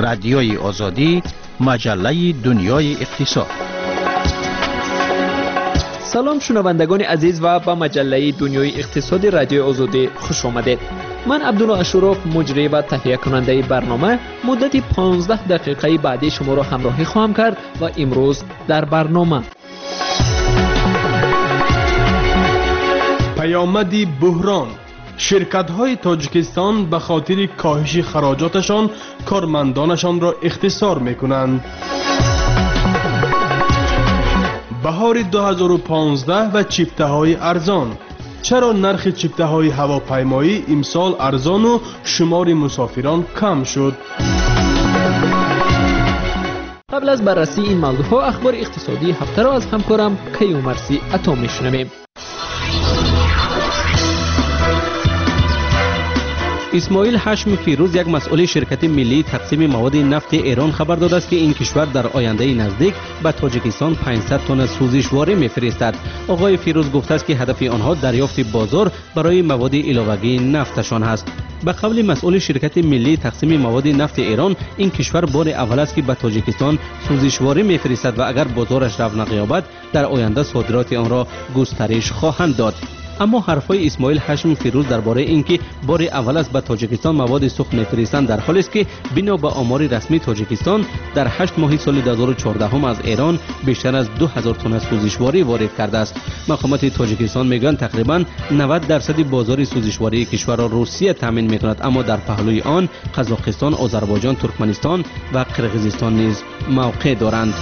رادیوی آزادی، مجله دنیای اقتصاد. سلام شنوندگان عزیز و به مجله دنیای اقتصادی رادیوی آزادی خوش آمدید. من عبدالله اشوروف مجری و تهیه کننده برنامه مدت 15 دقیقه بعدی شما را همراهی خواهم کرد و امروز در برنامه پیامدی بحران، شرکت‌های تاجیکستان به خاطر کاهش خراجاتشان کارمندانشان را اختصار می‌کنند. بهار 2015 و چیفته‌های ارزان. چرا نرخ چیفته‌های هواپیمایی امسال ارزان و شمار مسافران کم شد؟ قبل از بررسی این موضوع‌ها اخبار اقتصادی هفته را از همکارم کیومرثی عطا می‌شنویم. اسماعیل هاشمی فیروز، یک مسئول شرکت ملی تقسیم مواد نفت ایران، خبر داده است که این کشور در آینده نزدیک به تاجیکستان 500 تن سوزشواری می‌فرستد. آقای فیروز گفته است که هدف آنها دریافت بازار برای مواد علاوه‌ای نفتشان است. به قول مسئول شرکت ملی تقسیم مواد نفت ایران، این کشور بار اول است که به تاجیکستان سوزشواری می‌فرستد و اگر بازارش رونق یابد در آینده صادرات آن را گسترش خواهند داد. اما حرفای اسماعیل هاشمی فیروز درباره اینکه بار اول است به تاجیکستان مواد سوخت می‌فرستند در حالی است که بنا به آمار رسمی تاجیکستان در 8 ماه سال 2014 از ایران بیشتر از 2000 تن سوزشواری وارد کرده است. مقامات تاجیکستان میگویند تقریباً 90% بازار سوزشواری کشور را روسیه تامین می‌کند، اما در پهلوی آن قزاقستان، آذربایجان، ترکمنستان و قرقیزستان نیز موقع دارند.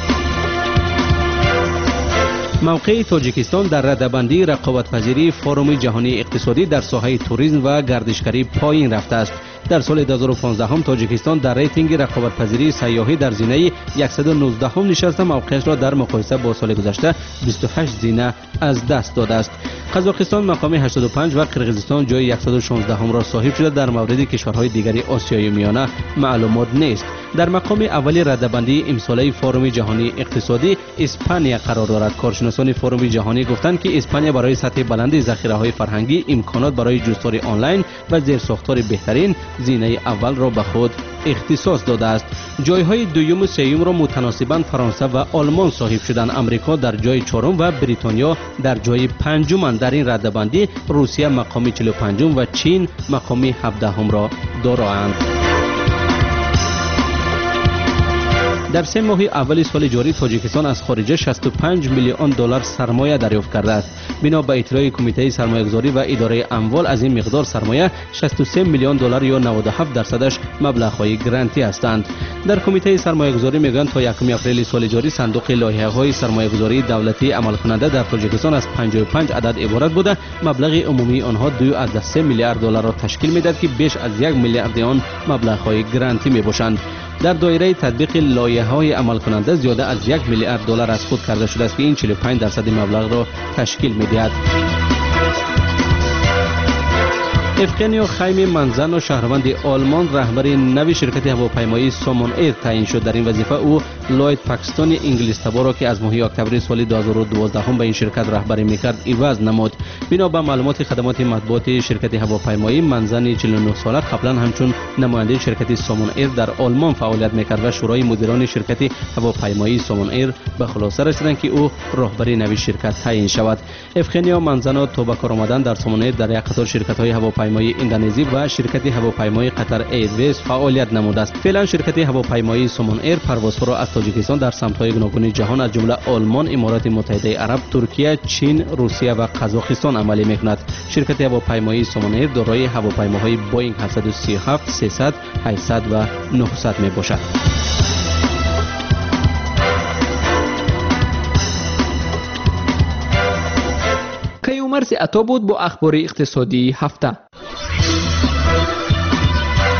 موقع تاجیکستان در رده‌بندی رقابت‌پذیری فورم جهانی اقتصادی در ساحه توریسم و گردشگری پایین رفته است. در سال 2015 تاجیکستان در ریتینگ رقابت‌پذیری سیاحی در زینه 119 نشست موقعش را در مقایسه با سال گذشته 28 زینه از دست داده است. قزاقستان مقام 85 و قرقیزستان جای 116 را صاحب شده. در مورد کشورهای دیگری آسیای میانه معلومات نیست. در مقام اول رده‌بندی امساله فورم جهانی اقتصادی اسپانیا قرار دارد. کارشناسان فورم جهانی گفتند که اسپانیا برای سطح بلند ذخیره‌های فرهنگی، امکانات برای جستار آنلاین و زیرساختار بهترین زینه اول را به خود اختصاص داده است. جایهای دوم و سوم را متناسباً فرانسه و آلمان صاحب شدند. امریکا در جای چهارم و بریتانیا در جای پنجم. در این رده‌بندی روسیه مقام 45 و چین مقام 17 را دارند. در 3 ماه اول سال جاری تاجیکستان از خارجه 65 میلیون دلار سرمایه دریافت کرده است. بنا به اطلاع کمیته سرمایه‌گذاری و اداره اموال از این مقدار سرمایه 63 میلیون دلار یا 97 درصدش مبلغ‌های گرانتی هستند. در کمیته سرمایه‌گذاری میگویند تا 1 اپریل سال جاری صندوق لایحه‌های سرمایه‌گذاری دولتی عمل کننده در تاجیکستان از 55 عدد عبارت بوده. مبلغ عمومی آنها 2.3 میلیارد دلار را تشکیل می‌دهد که بیش از 1 میلیارد آن مبلغ‌های گرانتی میباشند. در دایره تطبیق لایحه‌های عمل کننده زیاده از 1 میلیارد دلار از خود کرده شده است که این 45 درصد مبلغ را تشکیل می‌دهد. افغانیو خیمی منزن و شهروند آلمان رهبر نوی شرکت هواپیمایی سامون ایر تعیین شد. در این وظیفه او لوید پاکستانی انگلیس تبار را که از ماه اکتبر سال 2012 به این شرکت رهبری می‌کرد عوض نمود. بنا به معلومات خدمات مطبوعاتی شرکت هواپیمایی، منزن 49 ساله قبلا همچون نماینده شرکت سامون ایر در آلمان فعالیت می‌کرد و شورای مدیران شرکت هواپیمایی سامون ایر به خلاصه رسیدند که او رهبر نوی شرکت تعیین شود. افغانیو منزن تا به کار آمدن در سامون ایر در یک قطار شرکت‌های هواپیمایی اندونزی و شرکت هواپیمایی قطر ایرویز فعالیت نموده است. فعلا شرکت هواپیمایی سامون ایر پروازها را از تاجیکستان در سمت‌های گوناگون جهان از جمله آلمان، امارات متحده عرب، ترکیه، چین، روسیه و قزاقستان عملی می‌کند. شرکت هواپیمایی سامون ایر دارای هواپیماهای بوئینگ 737، 300، 800 و 900 میباشد. کیومرثی عطا بود با اخبار اقتصادی هفته.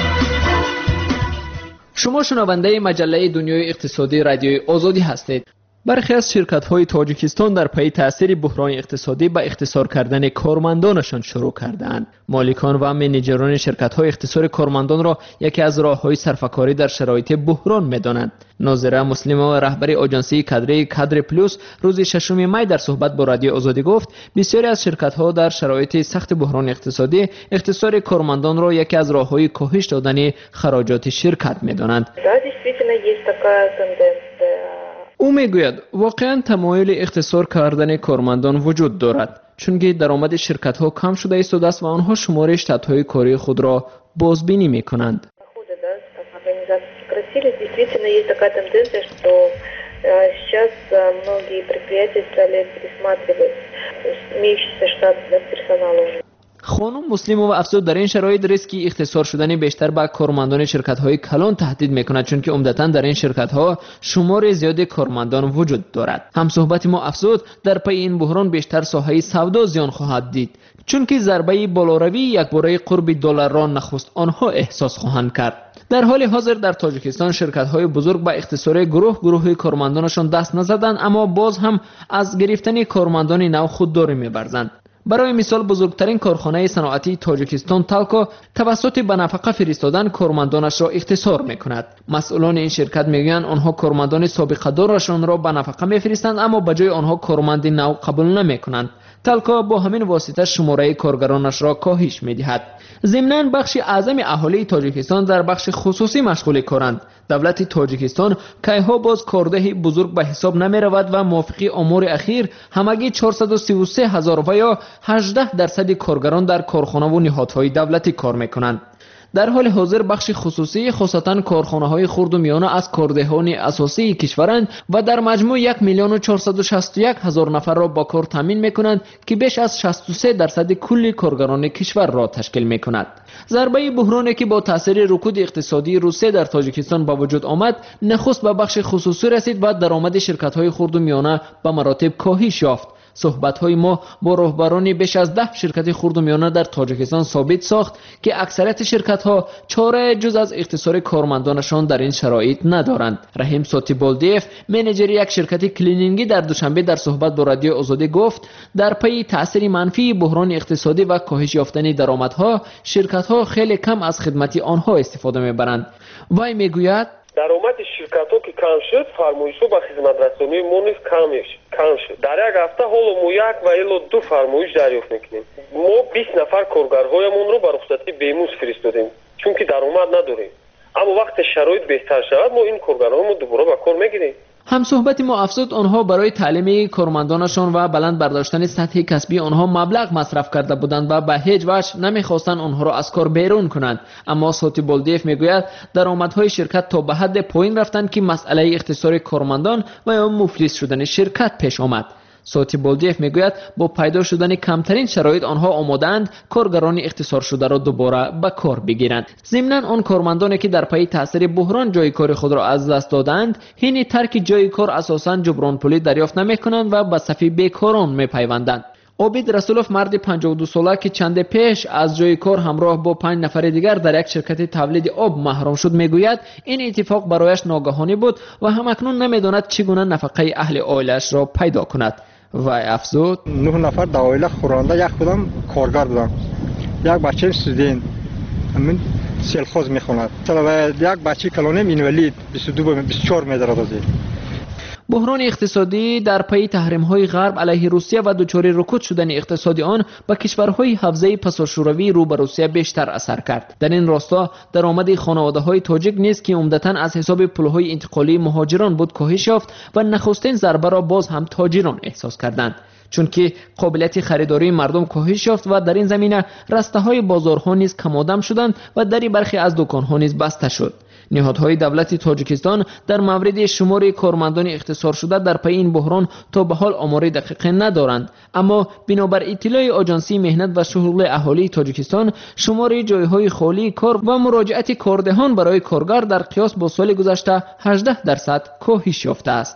شما شنونده مجله دنیای اقتصادی رادیوی آزادی هستید. برخی از شرکت‌های تاجیکستان در پی تأثیر بحران اقتصادی به اختصار کردن کارمندانشان شروع کردند. مالکان و منیجران شرکت‌های اختصار کارمندان را یکی از راه‌های صرفه‌کاری در شرایط بحران می‌دانند. ناظره مسلمه و رهبر آژانسی کادر پلوس روز 6 می در صحبت با رادیو آزادی گفت بسیاری از شرکت‌ها در شرایط سخت بحران اقتصادی اختصار کارمندان را یکی از راه‌های کاهش دادن خراجات شرکت می‌دانند. او میگوید واقعا تمایل اختصار کردن کارمندان وجود دارد چون درآمد شرکت‌ها کم شده است و آنها شمار شتات‌های کاری خود را بازبینی می‌کنند. خانم مسلمه و افزود در این شرایط ریسکی اختصار شدن بیشتر به کارمندان شرکت‌های کلان تهدید می‌کند چون که عمدتاً در این شرکت‌ها شمار زیاد کارمندان وجود دارد. همصحبت ما افزود در پی این بحران بیشتر ساحه سودا زیان خواهد دید چون که ضربه بالاروی یکباره قرب دلار را نخست آنها احساس خواهند کرد. در حال حاضر در تاجیکستان شرکت‌های بزرگ به اختصار گروه کارمندانشان دست نزدند اما باز هم از گرفتن کارمندان نو خودداری می‌ورزند. برای مثال بزرگترین کارخانه صنعتی تاجیکستان تالکو توسط به نفقه فرستادن کارمندانش را اختصار می‌کند. مسئولان این شرکت می‌گویند آنها کارمندان سابقه دارشان را به نفقه می‌فرستند اما به جای آنها کارمند نو قبول نمی‌کنند. تالکو با همین واسطه شماره کارگرانش را کاهش می‌دهد. ضمناً بخش اعظم اهالی تاجیکستان در بخش خصوصی مشغول کارند. دولت تاجیکستان کایها باز کارده بزرگ به حساب نمی رود و موافقی آمار اخیر همگی 433,000 و یا 18% کارگران در کارخانه و نهادهای دولتی کار میکنند. در حال حاضر بخش خصوصی خصوصاً کارخانه‌های خرد و میانه از کاردهان اساسی کشورند و در مجموع 1,461,000 نفر را با کار تامین می‌کنند که بیش از 63% کل کارگران کشور را تشکیل می‌کند. ضربه بحرانی که با تاثیر رکود اقتصادی روسیه در تاجیکستان به وجود آمد نخست به بخش خصوصی رسید و درآمد شرکت‌های خرد و میانه به مراتب کاهش یافت. صحبت‌های ما با رهبران بیش از 10 شرکت خرد و میانه در تاجیکستان ثابت ساخت که اکثریت شرکت‌ها چاره جز از اختصار کارمندانشان در این شرایط ندارند. رحیم ساتیبالدیف منیجر یک شرکت کلینینگی در دوشنبه در صحبت با رادیو آزادی گفت در پی تأثیر منفی بحران اقتصادی و کاهش یافتن درآمدها شرکت‌ها خیلی کم از خدمت آنها استفاده می‌برند. وی میگوید درآمد شرکت‌ها که کم شد فرمایش‌ها به خدمترسانی ما نیز کم شد. در یک هفته حالا ما 1 و الی 2 فرمایش دریافت می‌کنیم. ما 20 نفر کارگرهایمان را به رخصتی بیموز فرستادیم چون که درآمد نداریم. اما وقتی شرایط بهتر شود ما این کارگرهایمان دوباره به کار می‌گیریم. همصحبت ما افزود آنها برای تعلیم کارمندانشان و بلند برداشتن سطح کسبی آنها مبلغ مصرف کرده بودند و به هیچ وجه نمیخواستند آنها را از کار بیرون کنند. اما ساتیبالدیف میگوید درآمدهای شرکت تا به حد پایین رفتند که مسئله اختصار کارمندان و یا مفلس شدن شرکت پیش آمد. ساتیبالدیف میگوید با پیدا شدن کمترین شرایط آنها آماده‌اند کارگران اختصار شده را دوباره به کار بگیرند. ضمناً آن کارمندانی که در پی تاثیر بحران جای کار خود را از دست دادند حین ترک جای کار اساساً جبران پولی دریافت نمی‌کنند و به صف بیکاران می‌پیوندند. عابد رسولوف مرد 52 ساله که چند پیش از جای کار همراه با 5 نفر دیگر در یک شرکت تولید آب محروم شد میگوید این اتفاق برایش ناگهانی بود و همکنون نمیداند چگونه نفقه اهل عائله‌اش را پیدا کند. و افزود 9 نفر در عائله خورنده یک خودم کارگر بودم. یک بچه استودنت همین سلخوز میخواند و یک بچه کلانیم اینولید 22-24 میدارد. بحران اقتصادی در پی تحریم‌های غرب علیه روسیه و دچار رکود شدن اقتصادی آن به کشورهای حوزه پساشوروی رو به روسیه بیشتر اثر کرد. در این راستا درآمد خانواده‌های تاجیک نیز که عمدتاً از حساب پول‌های انتقالی مهاجران بود کاهش یافت و نخستین ضربه را باز هم تاجران احساس کردند چون که قابلیت خریداری مردم کاهش یافت و در این زمینه رسته‌های بازارها نیز کم‌آدم شدند و دری برخی از دکان‌ها نیز بسته شد. نهادهای دولتی تاجیکستان در مورد شمار کارمندان اختصار شده در پی این بحران تا به حال آمار دقیق ندارند، اما بنابر اطلاع آژانسی مهنت و شغل اهالی تاجیکستان شمار جایهای خالی کار و مراجعت کاردهان برای کارگر در قیاس با سال گذشته 18% کاهش یافته است.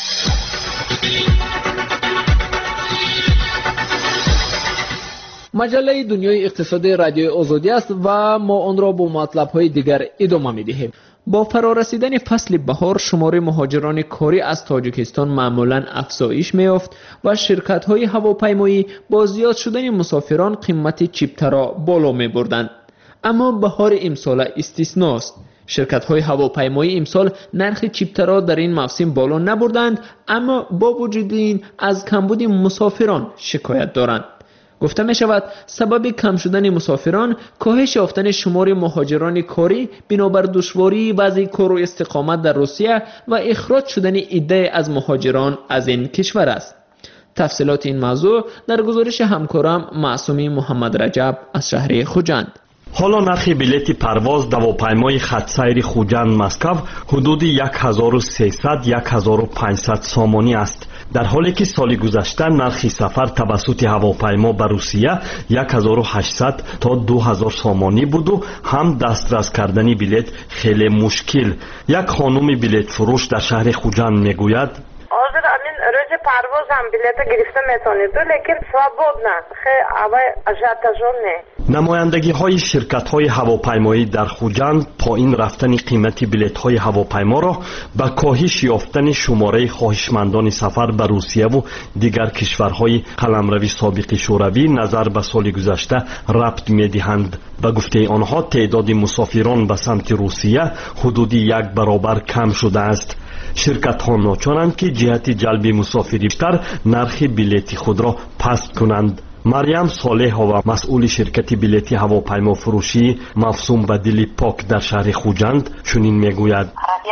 مجله دنیای اقتصادی رادیو آزادی است و ما آن را با مطلب‌های دیگر ادامه می‌دهیم. با فرارسیدن فصل بهار شمار مهاجران کاری از تاجیکستان معمولاً افزایش می‌یافت و شرکت‌های هواپیمایی با زیاد شدن مسافران قیمت چیپتر را بالا می‌بردند. اما بهار امسال استثناست. شرکت‌های هواپیمایی امسال نرخ چیپتر را در این موسم بالا نبردند، اما با وجود این از کمبود مسافران شکایت دارند. گفته می شود سبب کم شدن مسافران کاهش یافتن شمار مهاجران کاری بنابر دشواری وضع کار و استقامت در روسیه و اخراج شدن عده از مهاجران از این کشور است. تفصیلات این موضوع در گزارش همکارم معصومی محمد رجب از شهر خوجند. حالا نرخ بلیت پرواز هواپیمای خط سیر خوجند مسکو حدود 1300-1500 سامانی است، در حالی که سال گذشته نرخ سفر توسط هواپیما به روسیه 1800 تا 2000 سامانی بود و هم دسترس کردن بلیت خیلی مشکل. یک خانم بلیت فروش در شهر خوجند میگوید حاضر امین روز پرواز هم بلیت گرفته میتونید لیکن سوابود نه خیلی اوای اجازه نه. نمایندگی های شرکت های هواپیمایی در خوجند پایین رفتن قیمت بلیط های هواپیما را به کاهش یافتن شماره خواهشمندان سفر به روسیه و دیگر کشورهای قلمرو سابق شوروی نظر به سال گذشته ربط می دهند. به گفته آنها تعداد مسافران به سمت روسیه حدود 1 برابر کم شده است. شرکت ها ناچارند که جهت جلب مسافری بیشتر نرخ بلیط خود را پست کنند. مریم صالح و مسئول شرکت بلیط هواپیما فروشی مفصوم به دل پاک در شهر خوجند چنین میگوید: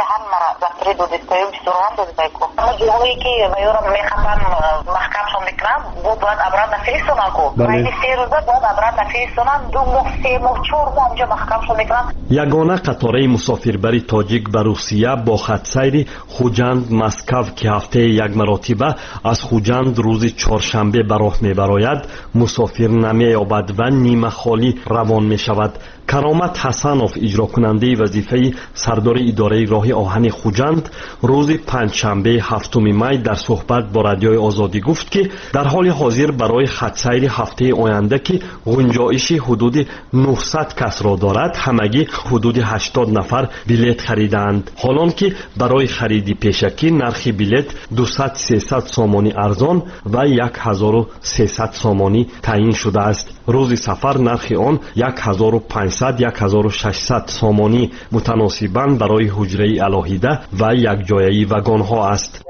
یگانه قطاره مسافربری تاجیک به روسیه با خط سیر خوجند مسکو که هفته یک مرتبه از خوجند روز چهارشنبه به راه میبراید مسافر نمی‌یابد و نیمه خالی روان می شود. کرامت حسنوف اجرا کننده وظیفه سردار اداره راه آهن خوجند روز پنجشنبه 7 می در صحبت با رادیوی آزادی گفت که در حال حاضر برای خط سیر هفته آینده که گنجایش حدود 900 کس را دارد همگی حدود 80 نفر بلیط خریدند، حالان که برای خرید پیشکی نرخ بلیط 200-300 سامانی ارزان و 1300 سامانی تعیین شده است. روز سفر نرخ آن 1500-1600 سامانی متناسباً برای حجره علاهیده و یک جایه وگان ها است.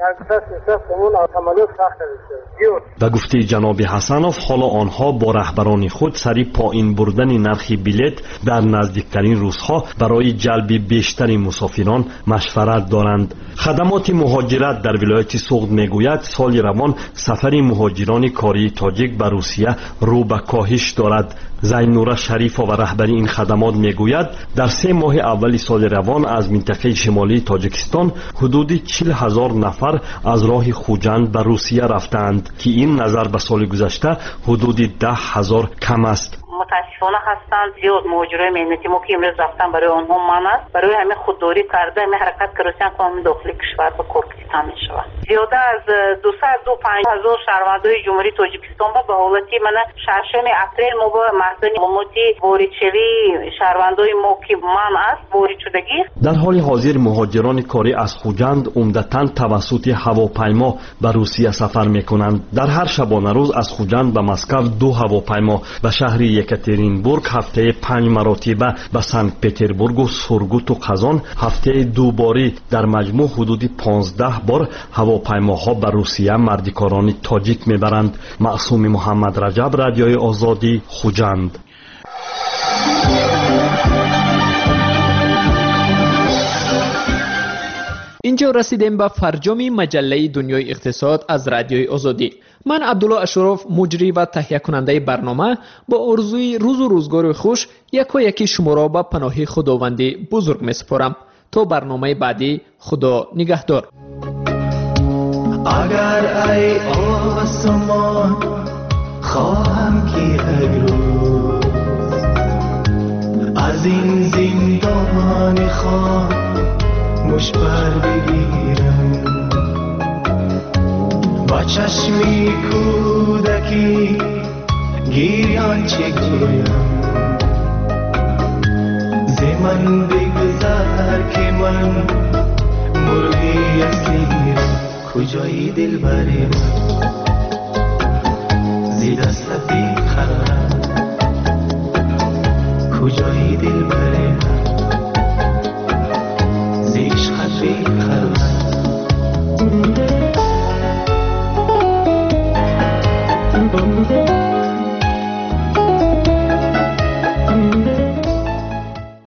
به گفته جناب حسنوف حالا آنها با رهبران خود سری پایین بردن نرخ بلیط در نزدیکترین روزها برای جلب بیشتر مسافران مشورت دارند. خدمات مهاجرت در ولایت سوغد میگوید سال روان سفر مهاجران کاری تاجیک به روسیه رو به کاهش دارد. زینوره شریفا و رهبری این خدمات میگوید در 3 ماه اول سال روان از منطقه شمالی تاجیکستان حدود 40,000 نفر از راه خوجند به روسیه رفتند که این نظر به سال گذشته حدود 10,000 کم است. متاسفانه هستند زیاد مهاجرای مهنتی ما که امروز رفتن برای آنها من است برای همه خودداری کرده همه حرکت کردن کامل داخل کشور به کورکتی تامین شود. زیاده از 205,000 شهروندان جمهوری تاجیکستان به حالتی من ششم اپریل ما با مردان عمومی واردشوی شهروندان ما که من است وارد شدگی. در حال حاضر مهاجران کاری از خوجند عمدتاً توسط هواپیما به روسیه سفر میکنند. در هر شبانه روز از خوجند به مسکو 2 هواپیما به شهر یکاترینبورگ هفته 5 مرتبه به سنت پتربورگ و سورگوت و قزان هفته 2 باری در مجموع حدود 15 بار هواپیماها به روسیه مردکاران تاجیک میبرند. معصوم محمد رجب، رادیوی آزادی، خوجند. اینجا رسیدیم به فرجام مجله دنیای اقتصاد از رادیوی آزادی. من عبدالله اشرف مجری و تهیه کننده برنامه با آرزوی روز و روزگار خوش یکی شما را به پناه خداوند بزرگ میسپارم. تا برنامه بعدی خدا نگهدار. اگر ای آسمان خواهم که یک روز از این زندان خاموش بر بگیرم با چشمی کودکی گیران چه گویم ز من بگذر که من مرغی اصلی کجایی دلبر من زی دست بی خرم کجایی دلبر